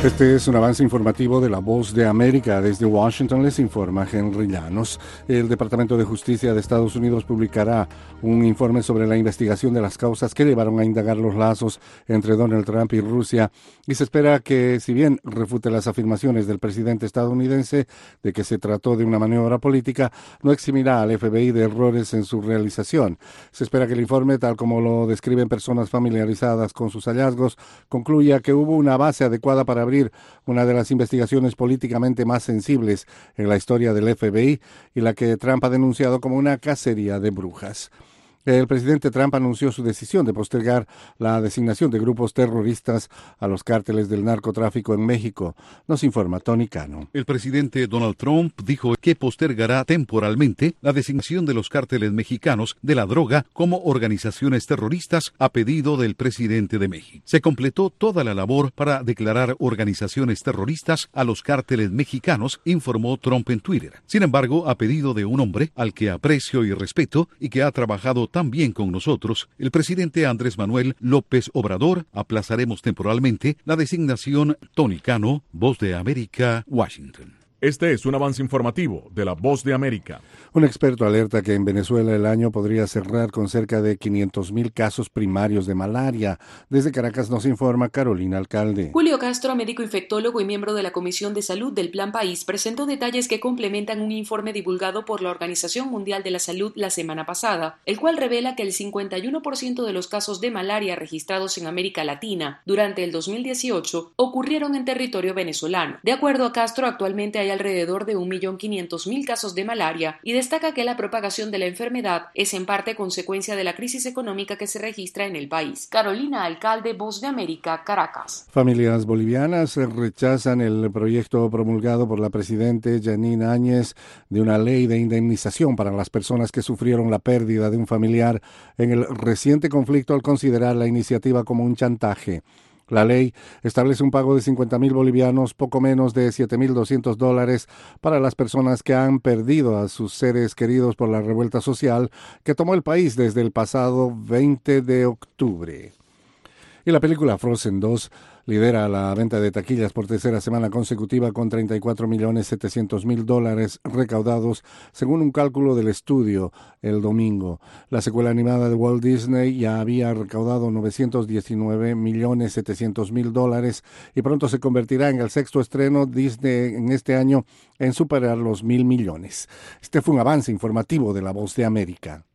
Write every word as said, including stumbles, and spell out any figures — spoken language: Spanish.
Este es un avance informativo de La Voz de América. Desde Washington les informa Henry Llanos. El Departamento de Justicia de Estados Unidos publicará un informe sobre la investigación de las causas que llevaron a indagar los lazos entre Donald Trump y Rusia, y se espera que, si bien refute las afirmaciones del presidente estadounidense de que se trató de una maniobra política, no eximirá al F B I de errores en su realización. Se espera que el informe, tal como lo describen personas familiarizadas con sus hallazgos, concluya que hubo una base adecuada para abrir una de las investigaciones políticamente más sensibles en la historia del F B I y la que Trump ha denunciado como una cacería de brujas. El presidente Trump anunció su decisión de postergar la designación de grupos terroristas a los cárteles del narcotráfico en México. Nos informa Tony Cano. El presidente Donald Trump dijo que postergará temporalmente la designación de los cárteles mexicanos de la droga como organizaciones terroristas a pedido del presidente de México. Se completó toda la labor para declarar organizaciones terroristas a los cárteles mexicanos, informó Trump en Twitter. Sin embargo, a pedido de un hombre al que aprecio y respeto y que ha trabajado también con nosotros, el presidente Andrés Manuel López Obrador, aplazaremos temporalmente la designación. Tony Cano, Voz de América, Washington. Este es un avance informativo de La Voz de América. Un experto alerta que en Venezuela el año podría cerrar con cerca de quinientos mil casos primarios de malaria. Desde Caracas nos informa Carolina Alcalde. Julio Castro, médico infectólogo y miembro de la Comisión de Salud del Plan País, presentó detalles que complementan un informe divulgado por la Organización Mundial de la Salud la semana pasada, el cual revela que el cincuenta y uno por ciento de los casos de malaria registrados en América Latina durante el dos mil dieciocho ocurrieron en territorio venezolano. De acuerdo a Castro, actualmente hay alrededor de un millón quinientos mil casos de malaria y destaca que la propagación de la enfermedad es en parte consecuencia de la crisis económica que se registra en el país. Carolina Alcalde, Voz de América, Caracas. Familias bolivianas rechazan el proyecto promulgado por la presidenta Jeanine Áñez de una ley de indemnización para las personas que sufrieron la pérdida de un familiar en el reciente conflicto al considerar la iniciativa como un chantaje. La ley establece un pago de cincuenta mil bolivianos, poco menos de siete mil doscientos dólares, para las personas que han perdido a sus seres queridos por la revuelta social que tomó el país desde el pasado veinte de octubre. Y la película Frozen dos lidera la venta de taquillas por tercera semana consecutiva con treinta y cuatro millones setecientos mil dólares recaudados, según un cálculo del estudio el domingo. La secuela animada de Walt Disney ya había recaudado novecientos diecinueve millones setecientos mil dólares y pronto se convertirá en el sexto estreno Disney en este año en superar los mil millones. Este fue un avance informativo de La Voz de América.